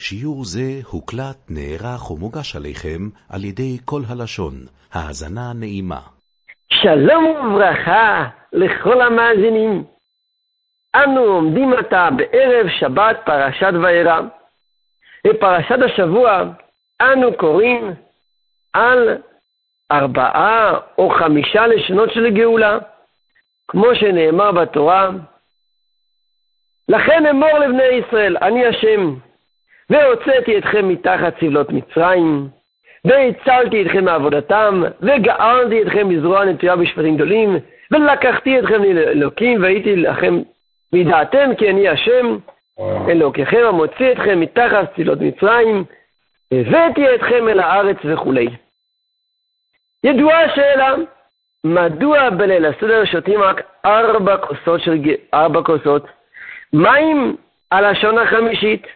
שיעור זה הוקלט, נערך ומוגש עליכם על ידי כל הלשון. האזנה נעימה. שלום וברכה לכל המאזינים. אנו עומדים עתה בערב שבת פרשת וירא. בפרשת השבוע אנו קוראים על 4 או 5 לשונות של גאולה, כמו שנאמר בתורה: לכן אמור לבני ישראל, אני השם, והוצאתי אתכם מתחת סבלות מצרים, והצלתי אתכם מעבודתם, וגאלתי אתכם מזרוע נטויה בשפטים גדולים, ולקחתי אתכם לאלוקים, והייתי לכם מדעתם, כי אני השם אלוקיכם המוציא אתכם מתחת סבלות מצרים, הבאתי אתכם אל הארץ וכו'. ידועה השאלה, מדוע בליל הסדר שותים רק 4 כוסות מים על השון החמישית?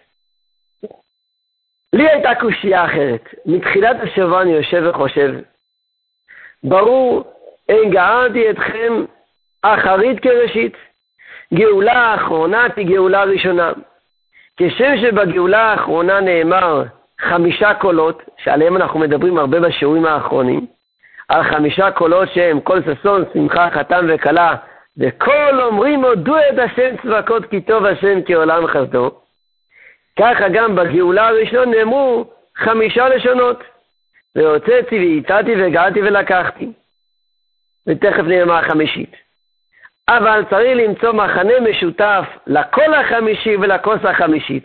לי הייתה קושייה אחרת. מתחילת השבוע אני יושב וחושב, ברור, גאלתי אתכם אחרית כראשית. גאולה האחרונה היא גאולה ראשונה. כשם שבגאולה האחרונה נאמר 5 קולות, שעליהם אנחנו מדברים הרבה בשיעורים האחרונים, על 5 קולות שהם קול ששון, שמחה, חתן וכלה, וכל אומרים הודו את השם צבקות כי טוב השם כי עולם חסדו. ככה גם בגאולה הראשון נאמרו 5 לשונות, והוצאתי והצלתי וגאלתי ולקחתי, ותכף נאמר 5. אבל צריך למצוא מכנה משותף לקול החמישי ולכוס החמישית.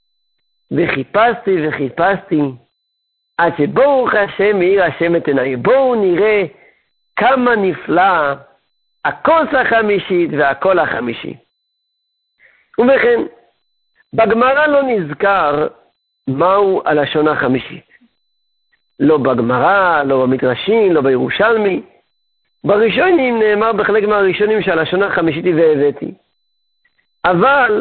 וחיפשתי עד שברוך השם מאיר השם את עיניי. בואו נראה כמה נפלא הכוס החמישית והקול החמישי. ובכן, בגמרא לא נזכר מהו הלשון החמישית. לא בגמרא, לא במדרשים, לא בירושלמי. בראשונים נאמר בחלק מהראשונים שהלשון החמישית היא והבאתי. אבל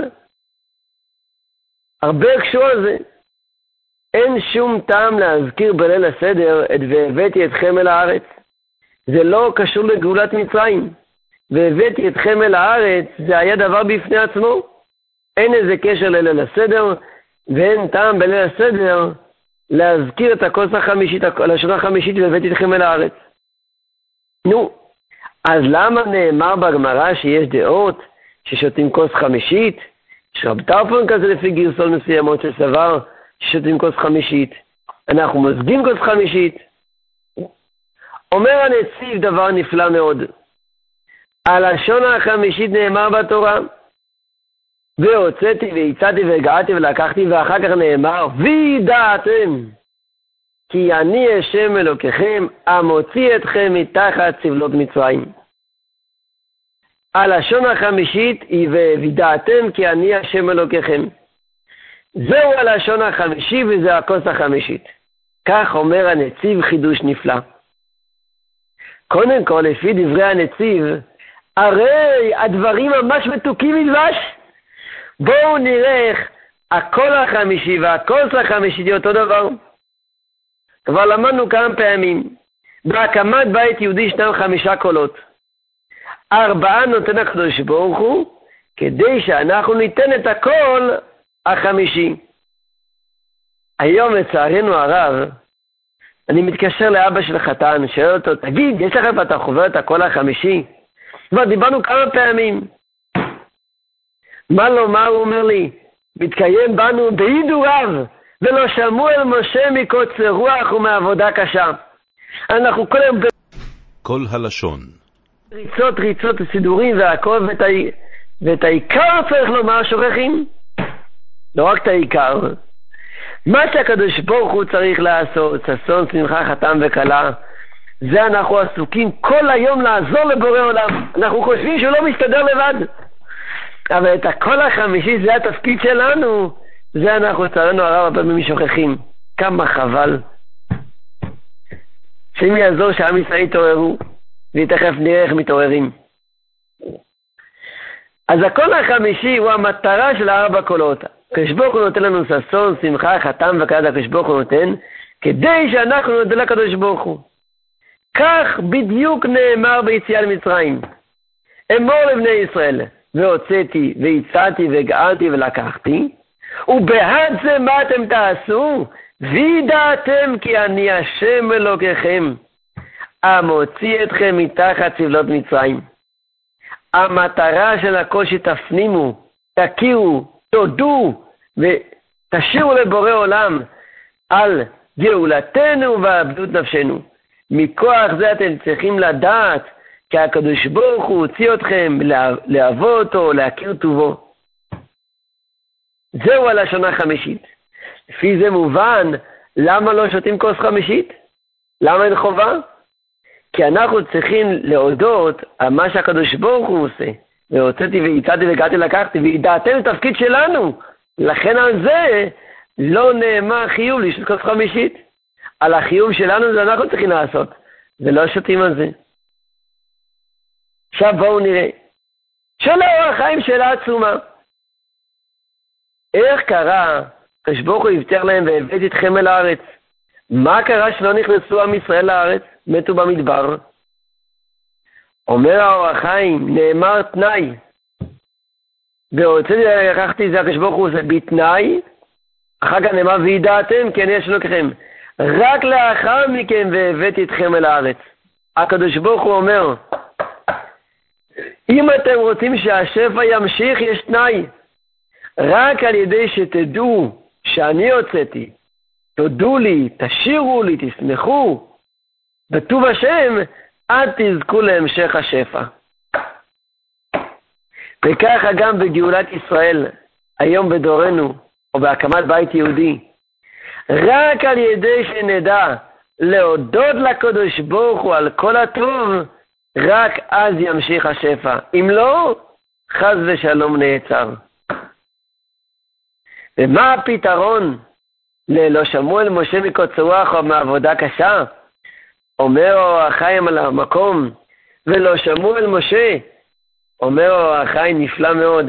הרבה הקשו על זה. אין שום טעם להזכיר בליל הסדר את והבאתי אתכם אל הארץ. זה לא קשור לגאולת מצרים. והבאתי אתכם אל הארץ זה היה דבר בפני עצמו. אין איזה קשר לליל הסדר, ואין טעם בליל הסדר להזכיר את הכוס החמישית, הלשון החמישית, והבאתי אתכם אל הארץ. נו, אז למה נאמר בגמרא שיש דעות ששותים כוס חמישית? שרב טרפון כזה לפי גרסות מסוימות שסבר ששותים כוס חמישית. אנחנו מוזגים כוס חמישית. אומר הנציב דבר נפלא מאוד. הלשון החמישית נאמר בתורה, והוצאתי והצלתי והגעתי ולקחתי, ואחר כך נאמר וידעתם כי אני השם אלוקיכם המוציא אתכם מתחת סבלות מצרים. הלשון החמישית היא וידעתם כי אני השם אלוקיכם. זהו הלשון החמישי וזה הכוס החמישית. כך אומר הנציב חידוש נפלא. קודם כל, לפי דברי הנציב, הרי הדברים ממש מתוקים מדבש. בואו נראה איך הקול החמישי והכוס החמישית היא אותו דבר. כבר למדנו כמה פעמים. בהקמת בית יהודי ישנם 5 קולות. 4 נותן הקדוש ברוך הוא, כדי שאנחנו ניתן את הקול החמישי. היום לצערנו הרב, אני מתקשר לאבא של חתן, שואל אותו, תגיד, יש לכם אתה חובר את הקול החמישי? כבר דיברנו כמה פעמים. מה לומר, הוא אומר לי, מתקיים בנו בעידו רב, ולא שמעו אל משה מקוצר רוח ומעבודה קשה. אנחנו כל היום כל הלשון. ריצות וסידורים והכל, ואת העיקר צריך לומר שוכחים. לא רק את העיקר. מה שהקדוש ברוך הוא צריך לעשות, ששון, שמחה, חתן וכלה, זה אנחנו עסוקים כל היום לעזור לבורא עולם. אנחנו חושבים שהוא לא מסתדר לבד. אבל את הקול החמישי זה התפקיד שלנו. זה אנחנו צרנו הרב הפעמים שוכחים. כמה חבל. שאם יעזור שעם ישראל יתעוררו, ותכף נראה איך מתעוררים. אז הקול החמישי הוא המטרה של 4 קולות. הקדוש ברוך הוא נותן לנו ששון, שמחה, חתן וכלה, הקדוש ברוך הוא נותן, כדי שאנחנו נותן לקדוש ברוך הוא. כך בדיוק נאמר ביציאה למצרים. אמור לבני ישראל, והוצאתי והצלתי והגאלתי ולקחתי, ובעד זה מה אתם תעשו? וידעתם כי אני השם אלוקיכם, המוציא אתכם מתחת סבלות מצרים. המטרה של הכל שתפנימו, תכירו, תודו ותשירו לבורא עולם על גאולתנו ועבדות נפשנו. מכוח זה אתם צריכים לדעת כי הקדוש ברוך הוא הוציא אתכם לאהוב אותו, להכיר טובו. זהו הלשון החמישית. לפי זה מובן למה לא שותים כוס חמישית? למה אין חובה? כי אנחנו צריכים להודות על מה שהקדוש ברוך הוא עושה. והוצאתי והצעתי והגעתי לקחתי וידעתם את התפקיד שלנו. לכן על זה לא נאמר חיוב לשתות כוס חמישית. על החיוב שלנו זה אנחנו צריכים לעשות. ולא שותים על זה. עכשיו בואו נראה. של האור החיים שאלה עצומה. איך קרה? הקדוש ברוך הוא הבטיח להם והבאתי אתכם אל הארץ. מה קרה שלא נכנסו עם ישראל לארץ? מתו במדבר. אומר האור החיים, נאמר תנאי. והוצאתי לקחתי זה הקדוש ברוך הוא עושה בתנאי. אחר כך נאמר וידעתם כי אני השם אלוקיכם. רק לאחר מכן והבאתי אתכם אל הארץ. הקדוש ברוך הוא אומר, אם אתם רוצים שהשפע ימשיך, יש תנאי. רק על ידי שתדעו שאני הוצאתי, תודו לי, תשירו לי, תשמחו, בטוב השם, עד תזכו להמשך השפע. וככה גם בגאולת ישראל, היום בדורנו, או בהקמת בית יהודי, רק על ידי שנדע להודות לקדוש ברוך הוא על כל הטוב, רק אז ימשיך השפע. אם לא, חס ושלום נעצר. ומה הפתרון ללא שמעו אל משה מקוצר רוח או מעבודה קשה? אומר אור החיים על המקום, ולא שמעו אל משה. אומר אור החיים נפלא מאוד.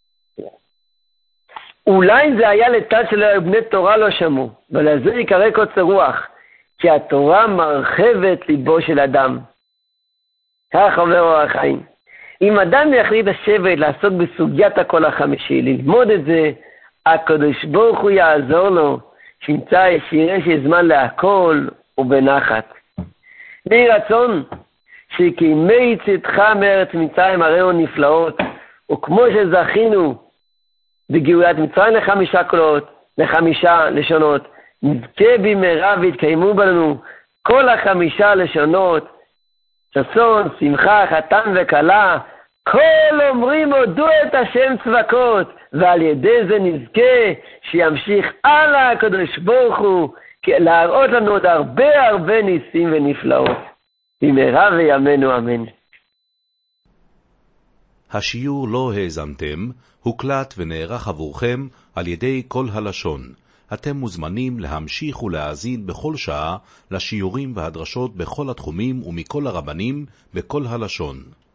אולי זה היה לתת של בני תורה לא שמעו, ולזה יקרא קוצר רוח, כי התורה מרחבת ליבו של אדם. כך אומר אור החיים. אם אדם יחליט לשבת לעסוק בסוגיית הקול החמישי, ללמוד את זה, הקדוש ברוך הוא יעזור לו, שיראה שיש זמן להכל ובנחת. בי רצון שכימי צאתך מארץ מצרים הראו נפלאות, וכמו שזכינו בגאולת מצרים לחמישה קולות, לחמישה לשונות, נזכה במהרה והתקיימו בנו כל החמישה לשונות, ששון, שמחה, חתן וכלה, כל אומרים הודו את השם צבקות, ועל ידי זה נזכה שימשיך הלאה הקדוש ברוך הוא להראות לנו עוד הרבה ניסים ונפלאות. במהרה וימינו אמן. השיעור לא האזנתם, הוקלט ונערך עבורכם על ידי כל הלשון. אתם מוזמנים להמשיך ולהאזין בכל שעה לשיעורים והדרשות בכל התחומים ומכל הרבנים בכל הלשון.